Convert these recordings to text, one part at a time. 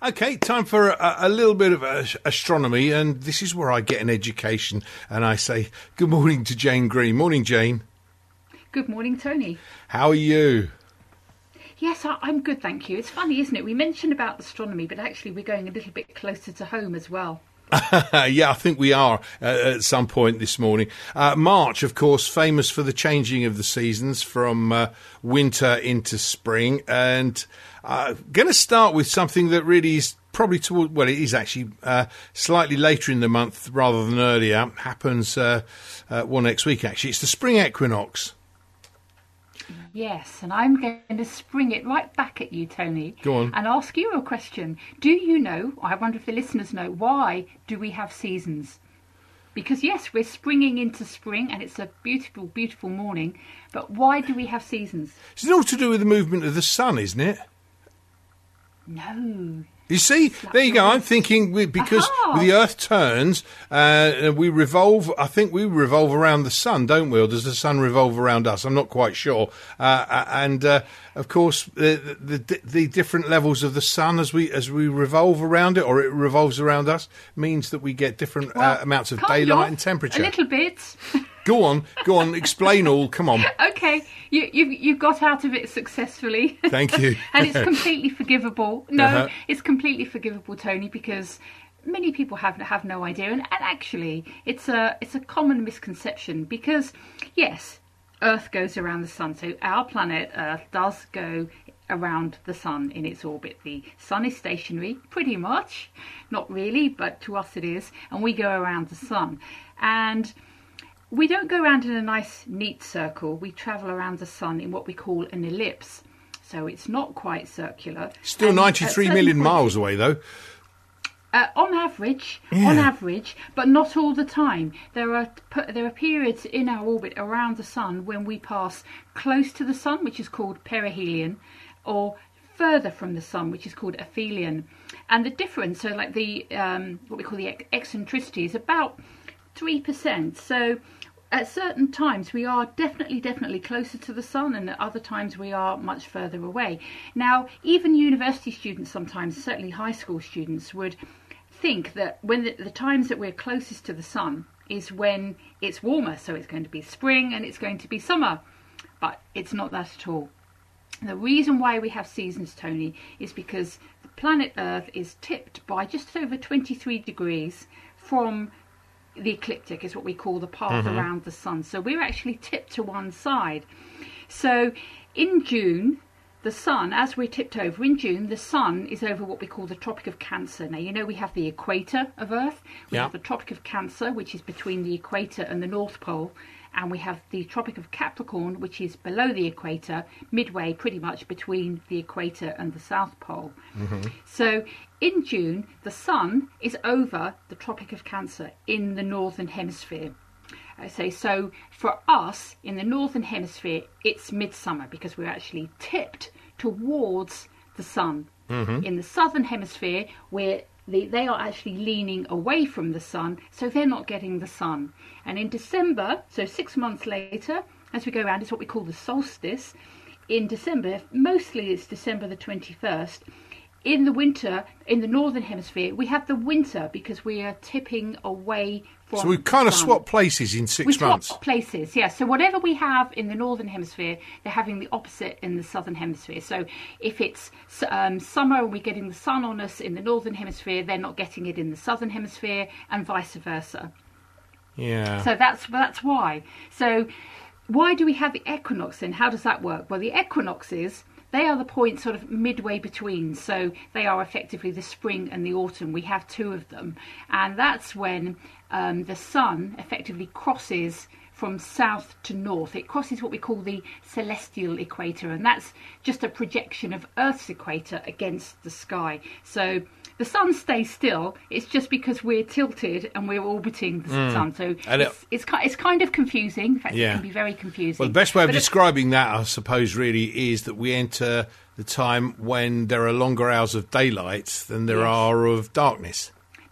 Okay, time for a little bit of astronomy, and this is where I get an education, and I say good morning to Jane Green. Morning, Jane. Good morning, Tony. How are you? Yes, I'm good, thank you. It's funny, isn't it? We mentioned about astronomy, but actually we're going a little bit closer to home as well. Yeah, I think we are at some point this morning. March, of course, famous for the changing of the seasons from winter into spring. And going to start with something that really is probably it is actually slightly later in the month rather than earlier. Happens next week, actually. It's the spring equinox. Yes, and I'm going to spring it right back at you, Tony. Go on. And ask you a question. Do you know, I wonder if the listeners know, why do we have seasons? Because, yes, we're springing into spring and it's a beautiful, beautiful morning. But why do we have seasons? It's all to do with the movement of the sun, isn't it? No. You see, there you go. I'm thinking because the Earth turns, we revolve. I think we revolve around the sun, don't we? Or does the sun revolve around us? I'm not quite sure. Of course, the different levels of the sun as we revolve around it, or it revolves around us, means that we get different amounts of daylight and temperature. A little bit. Go on, explain all. Come on. Okay, you've got out of it successfully. Thank you. And it's completely forgivable. No, it's completely forgivable, Tony, because many people have no idea, and actually, it's a common misconception because yes, Earth goes around the sun, so our planet Earth does go around the sun in its orbit. The sun is stationary, pretty much, not really, but to us it is, and we go around the sun, and we don't go around in a nice, neat circle. We travel around the sun in what we call an ellipse. So it's not quite circular. Still 93 million miles away, though. On average, but not all the time. There are periods in our orbit around the sun when we pass close to the sun, which is called perihelion, or further from the sun, which is called aphelion. And the difference, so like the what we call the eccentricity, is about 3%. So at certain times we are definitely closer to the sun, and at other times we are much further away. Now, even university students sometimes, certainly high school students, would think that when the times that we're closest to the sun is when it's warmer, so it's going to be spring and it's going to be summer. But it's not that at all. The reason why we have seasons, Tony, is because the planet Earth is tipped by just over 23 degrees from the ecliptic, is what we call the path around the sun. So we're actually tipped to one side. So in June, the sun, as we're tipped over in June, the sun is over what we call the Tropic of Cancer. Now, you know, we have the equator of Earth. We have the Tropic of Cancer, which is between the equator and the North Pole. And we have the Tropic of Capricorn, which is below the equator, midway pretty much between the equator and the South Pole. So in June, the sun is over the Tropic of Cancer in the Northern Hemisphere. So for us, in the Northern Hemisphere, it's midsummer because we're actually tipped towards the sun. In the Southern Hemisphere, they are actually leaning away from the sun, so they're not getting the sun. And in December, so 6 months later, as we go around, it's what we call the solstice. In December, mostly it's December the 21st. In the winter, in the Northern Hemisphere, we have the winter because we are tipping away from So we kind of swap places in 6 months. We swap places, yeah. So whatever we have in the Northern Hemisphere, they're having the opposite in the Southern Hemisphere. So if it's summer and we're getting the sun on us in the Northern Hemisphere, they're not getting it in the Southern Hemisphere, and vice versa. Yeah. So that's why. So why do we have the equinox then? How does that work? Well, the equinoxes, they are the points sort of midway between, so they are effectively the spring and the autumn. We have two of them, and that's when the sun effectively crosses from south to north. It crosses what we call the celestial equator, and that's just a projection of Earth's equator against the sky. So the sun stays still. It's just because we're tilted and we're orbiting the sun. So it's kind of confusing. In fact, it can be very confusing. Well, the best way of describing that, I suppose, really is that we enter the time when there are longer hours of daylight than there are of darkness.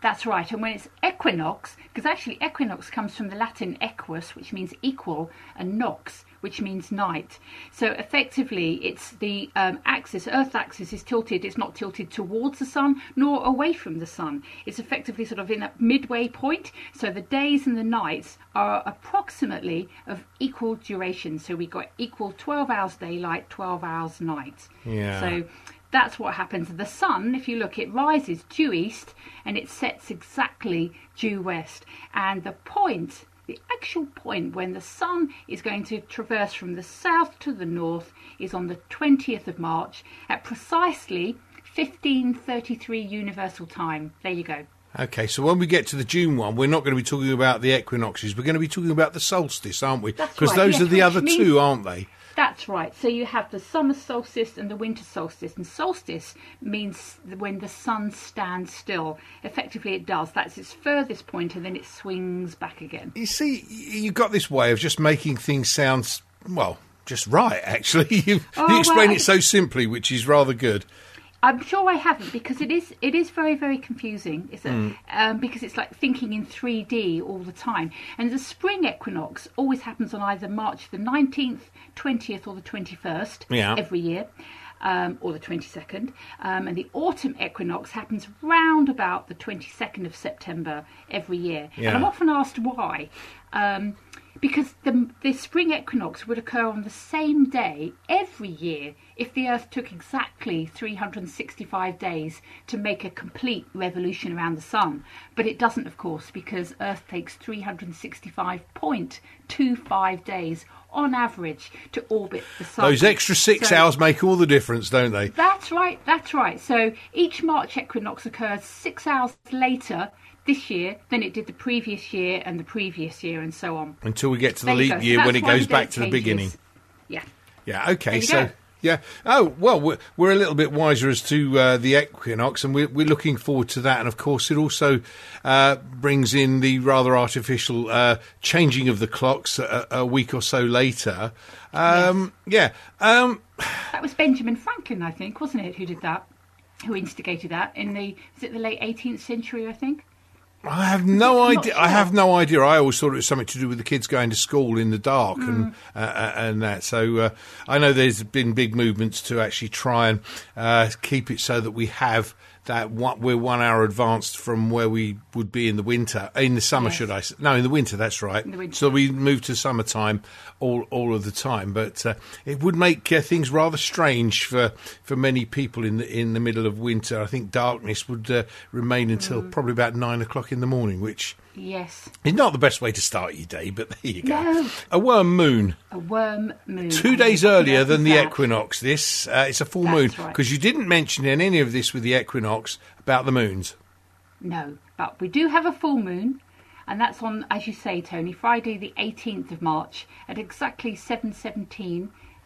That's right. And when it's equinox, because actually equinox comes from the Latin equus, which means equal, and nox, which means night. So effectively, it's the axis, Earth's axis is tilted. It's not tilted towards the sun nor away from the sun. It's effectively sort of in a midway point. So the days and the nights are approximately of equal duration. So we got equal 12 hours daylight, 12 hours night. Yeah. So that's what happens. The sun, if you look, it rises due east and it sets exactly due west. And the actual point when the sun is going to traverse from the south to the north is on the 20th of March at precisely 15:33 Universal Time. There you go. Okay, so when we get to the June one, we're not going to be talking about the equinoxes. We're going to be talking about the solstice, aren't we? That's Because right, those yes, are the which other means- two, aren't they? That's right. So you have the summer solstice and the winter solstice. And solstice means when the sun stands still. Effectively, it does. That's its furthest point, and then it swings back again. You see, you've got this way of just making things sound, well, just right, actually. You explain well, it so simply, which is rather good. I'm sure I haven't, because it is very, very confusing. It's because it's like thinking in 3D all the time. And the spring equinox always happens on either March the 19th, 20th or the 21st every year, or the 22nd. And the autumn equinox happens round about the 22nd of September every year. Yeah. And I'm often asked why. Because the spring equinox would occur on the same day every year if the Earth took exactly 365 days to make a complete revolution around the Sun. But it doesn't, of course, because Earth takes 365.25 days on average to orbit the Sun. Those extra 6 hours make all the difference, don't they? That's right. So each March equinox occurs 6 hours later this year than it did the previous year and the previous year and so on. Until we get to the There you leap go. year So when that's it why goes the back date to the changes. beginning. Yeah. Yeah, okay, There you so... go. Yeah. Oh, well, we're a little bit wiser as to the equinox, and we're looking forward to that. And, of course, it also brings in the rather artificial changing of the clocks a week or so later. That was Benjamin Franklin, I think, wasn't it, who did that, who instigated that in the late 18th century, I think? I have no I'm not idea. sure. I have no idea. I always thought it was something to do with the kids going to school in the dark and that. So I know there's been big movements to actually try and keep it so that we have that we're 1 hour advanced from where we would be in the winter, in the summer, Yes. should I say? No, in the winter. That's right. In the winter. So we move to summertime all of the time, but it would make things rather strange for many people in the middle of winter. I think darkness would remain until probably about 9 o'clock in the morning, which Yes. is not the best way to start your day. But there you go. No. A worm moon. A worm moon. 2 days earlier than the That. equinox. This it's a full That's moon right. because you didn't mention in any of this with the equinox about the moons. No, but we do have a full moon, and that's on, as you say, Tony, Friday the 18th of March at exactly 7:17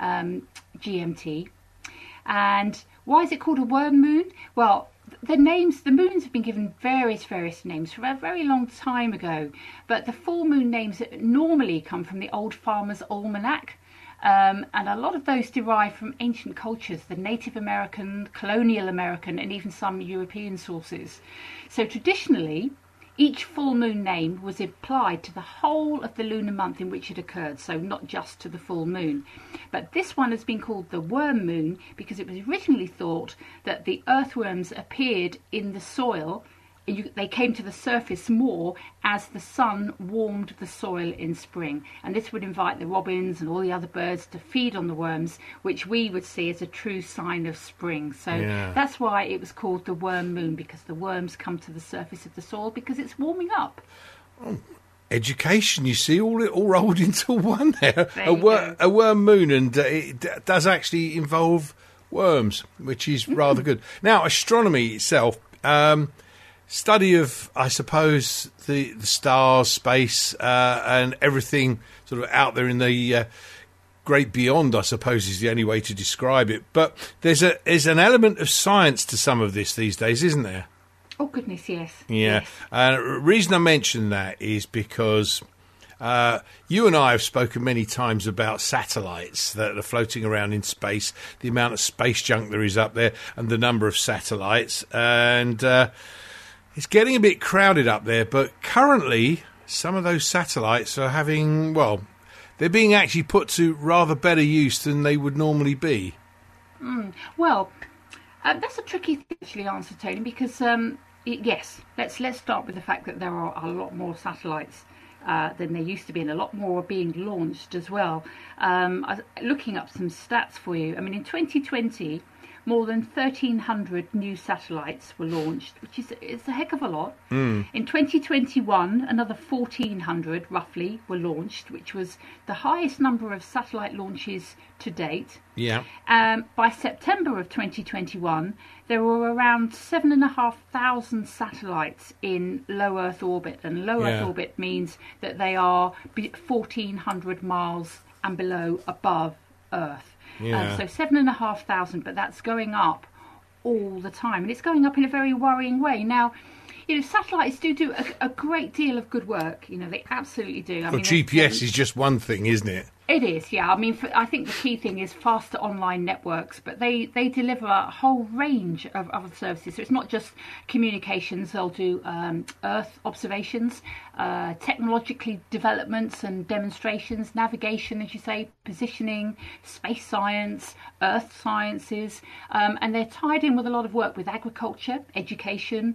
GMT. And why is it called a worm moon? Well, the moons have been given various names for a very long time ago, but the full moon names normally come from the Old Farmer's Almanac. And a lot of those derive from ancient cultures, the Native American, colonial American, and even some European sources. So traditionally, each full moon name was applied to the whole of the lunar month in which it occurred, so not just to the full moon. But this one has been called the worm moon because it was originally thought that the earthworms appeared in the soil. They came to the surface more as the sun warmed the soil in spring, and this would invite the robins and all the other birds to feed on the worms, which we would see as a true sign of spring. So that's why it was called the worm moon, because the worms come to the surface of the soil because it's warming up. Education, you see, all rolled into one there. There you go. A worm moon, and it does actually involve worms, which is rather good. Now, astronomy itself. Study of, I suppose, the stars, space, and everything sort of out there in the great beyond, I suppose, is the only way to describe it. But there's an element of science to some of this these days, isn't there? Oh, goodness, yes. Yeah. Yes. The reason I mention that is because you and I have spoken many times about satellites that are floating around in space, the amount of space junk there is up there, and the number of satellites. And It's getting a bit crowded up there, but currently some of those satellites are having, well, they're being actually put to rather better use than they would normally be. Well, that's a tricky thing to actually answer, Tony, because yes, let's start with the fact that there are a lot more satellites than there used to be, and a lot more are being launched as well. I was looking up some stats for you. I mean, in 2020, more than 1,300 new satellites were launched, which is a heck of a lot. In 2021, another 1,400 roughly were launched, which was the highest number of satellite launches to date. Yeah. By September of 2021, there were around 7,500 satellites in low Earth orbit, and low Earth orbit means that they are 1,400 miles and below above Earth. So 7,500, but that's going up all the time, and it's going up in a very worrying way. Now, satellites do a great deal of good work. They absolutely do. I mean, GPS is just one thing, isn't it? It is, yeah. I mean, I think the key thing is faster online networks, but they deliver a whole range of other services. So it's not just communications. They'll do Earth observations, technologically developments and demonstrations, navigation, as you say, positioning, space science, Earth sciences, and they're tied in with a lot of work with agriculture, education,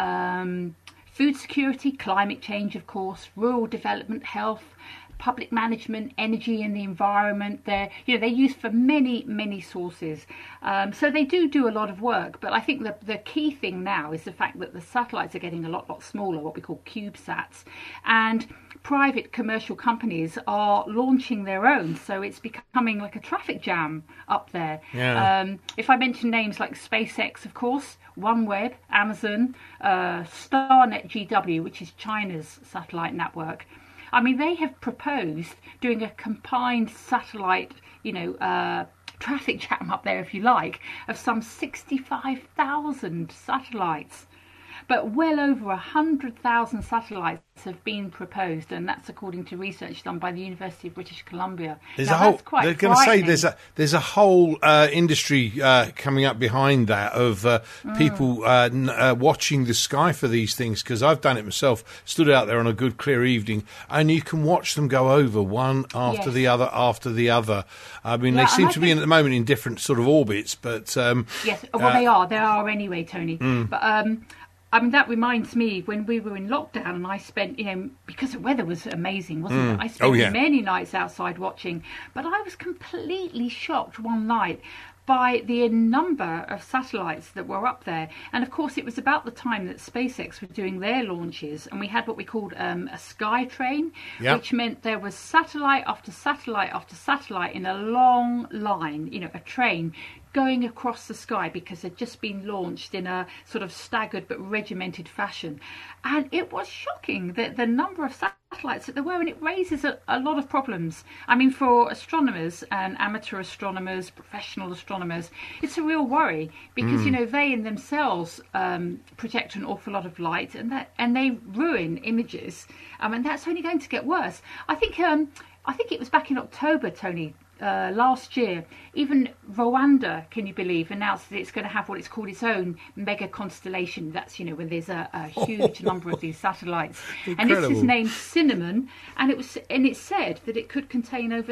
food security, climate change, of course, rural development, health, public management, energy and the environment. They're used for many sources. So they do a lot of work. But I think the key thing now is the fact that the satellites are getting a lot smaller, what we call CubeSats, and private commercial companies are launching their own. So it's becoming like a traffic jam up there. Yeah. If I mention names like SpaceX, of course, OneWeb, Amazon, Starnet GW, which is China's satellite network. I mean, they have proposed doing a combined satellite, traffic jam up there, if you like, of some 65,000 satellites. But well over 100,000 satellites have been proposed, and that's according to research done by the University of British Columbia. There's now, a whole. that's quite They're going to say frightening. there's a whole industry coming up behind that of people watching the sky for these things, because I've done it myself. Stood out there on a good clear evening, and you can watch them go over one after the other after the other. I mean, they seem to be at the moment in different sort of orbits, but yes, well they are anyway, Tony. But I mean, that reminds me when we were in lockdown, and I spent, because the weather was amazing, wasn't it? I spent many nights outside watching, but I was completely shocked one night by the number of satellites that were up there. And of course, it was about the time that SpaceX were doing their launches, and we had what we called a sky train, which meant there was satellite after satellite after satellite in a long line, a train going across the sky, because they'd just been launched in a sort of staggered but regimented fashion. And it was shocking, the number of satellites that there were, and it raises a lot of problems. I mean, for astronomers and amateur astronomers, professional astronomers, it's a real worry, because they in themselves project an awful lot of light, and they ruin images, and that's only going to get worse. I think it was back in October, Tony, last year, even Rwanda, can you believe, announced that it's going to have what it's called its own mega constellation. That's, when there's a huge number of these satellites. Incredible. And this is named Cinnamon, and it said that it could contain over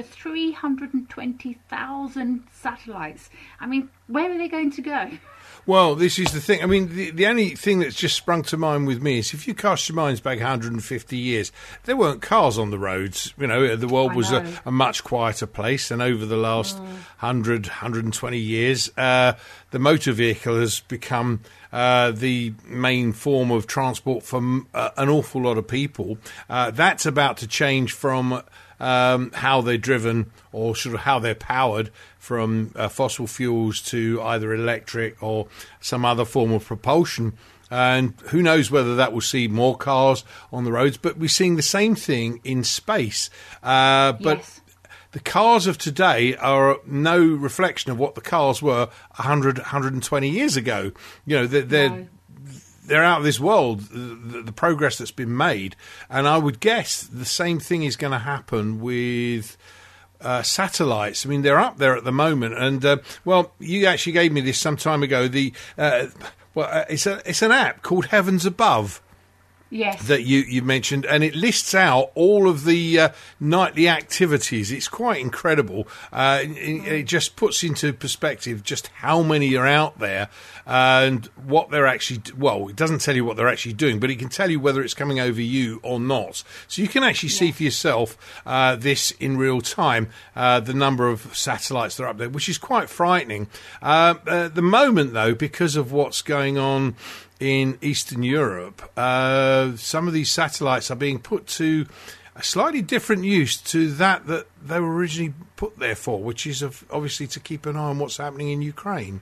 320,000 satellites. I mean, where are they going to go? Well, this is the thing. I mean, the only thing that's just sprung to mind with me is if you cast your minds back 150 years, there weren't cars on the roads. The world was a much quieter place, and over the last 120 years, the motor vehicle has become the main form of transport for an awful lot of people. That's about to change from how they're driven, or sort of how they're powered, from fossil fuels to either electric or some other form of propulsion. And who knows whether that will see more cars on the roads. But we're seeing the same thing in space. But the cars of today are no reflection of what the cars were 100, 120 years ago. They're out of this world, the progress that's been made. And I would guess the same thing is going to happen with satellites. I mean, they're up there at the moment. And, you actually gave me this some time ago. Well, it's an app called Heavens Above. Yes. That you mentioned, and it lists out all of the nightly activities. It's quite incredible. It just puts into perspective just how many are out there and what they're actually... Well, it doesn't tell you what they're actually doing, but it can tell you whether it's coming over you or not. So you can actually see for yourself this in real time, the number of satellites that are up there, which is quite frightening. At the moment, though, because of what's going on in Eastern Europe, some of these satellites are being put to a slightly different use to that they were originally put there for, which is obviously to keep an eye on what's happening in Ukraine.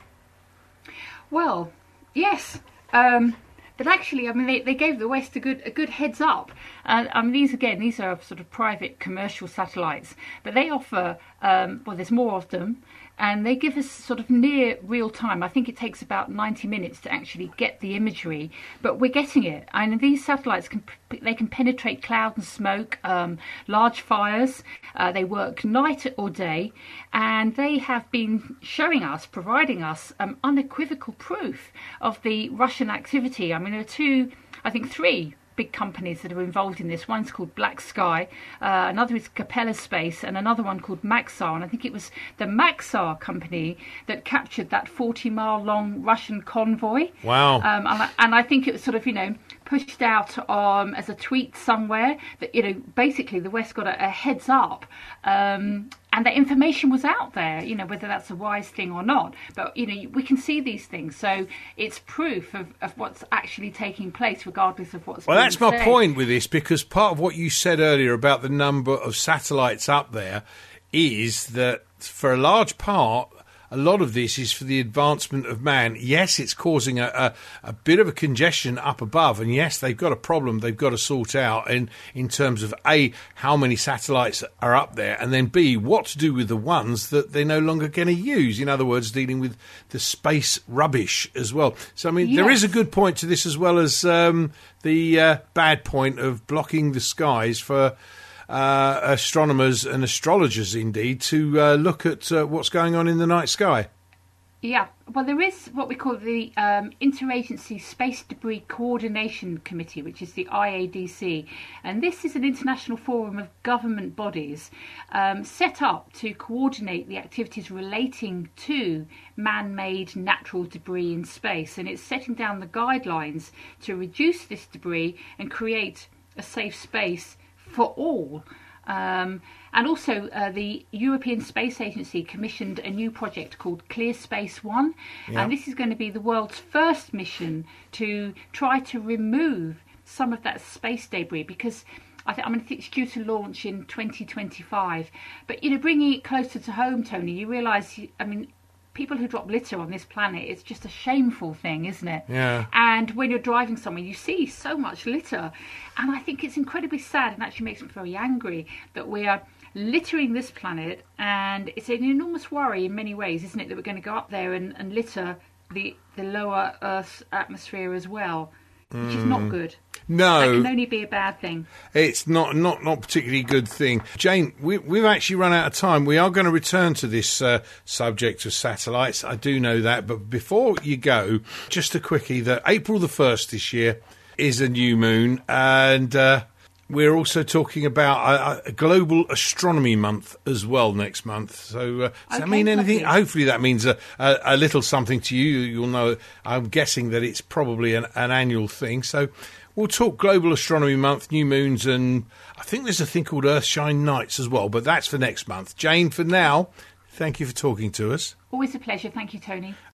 Well, yes. But actually, I mean, they gave the West a good heads up. I mean, these are sort of private commercial satellites, but they offer, well, there's more of them, and they give us sort of near real time. I think it takes about 90 minutes to actually get the imagery, but we're getting it. And these satellites can penetrate cloud and smoke, large fires. They work night or day, and they have been providing us unequivocal proof of the Russian activity. I mean, there are three big companies that are involved in this. One's called Black Sky, another is Capella Space, and another one called Maxar. And I think it was the Maxar company that captured that 40-mile long Russian convoy. Wow. And I think it was sort of, pushed out as a tweet somewhere that, basically the West got a heads up. And that information was out there, whether that's a wise thing or not. But, we can see these things. So it's proof of what's actually taking place, regardless of what's Well, being that's my said. point with this, because part of what you said earlier about the number of satellites up there is that for a large part, a lot of this is for the advancement of man. Yes, it's causing a bit of a congestion up above, and yes, they've got a problem they've got to sort out in terms of A, how many satellites are up there, and then B, what to do with the ones that they're no longer going to use. In other words, dealing with the rubbish as well. So, I mean, There is a good point to this as well as the bad point of blocking the skies for astronomers and astrologers, indeed, to look at what's going on in the night sky. Yeah, well, there is what we call the Interagency Space Debris Coordination Committee, which is the IADC. And this is an international forum of government bodies set up to coordinate the activities relating to man-made natural debris in space. And it's setting down the guidelines to reduce this debris and create a safe space for all. And also the European Space Agency commissioned a new project called Clear Space One. And this is going to be the world's first mission to try to remove some of that space debris, because I think it's due to launch in 2025. But, bringing it closer to home, Tony, you realise, people who drop litter on this planet, it's just a shameful thing, isn't it? Yeah. And when you're driving somewhere, you see so much litter. And I think it's incredibly sad, and actually makes me very angry, that we are littering this planet. And it's an enormous worry in many ways, isn't it, that we're going to go up there and litter the lower Earth's atmosphere as well, which is not good. No. That can only be a bad thing. It's not particularly a good thing. Jane, we've actually run out of time. We are going to return to this subject of satellites. I do know that. But before you go, just a quickie, that April the 1st this year is a new moon. And we're also talking about a global astronomy month as well next month. So does that mean anything? Lovely. Hopefully that means a little something to you. You'll know, I'm guessing that it's probably an annual thing. So we'll talk Global Astronomy Month, new moons, and I think there's a thing called Earthshine Nights as well, but that's for next month. Jane, for now, thank you for talking to us. Always a pleasure. Thank you, Tony.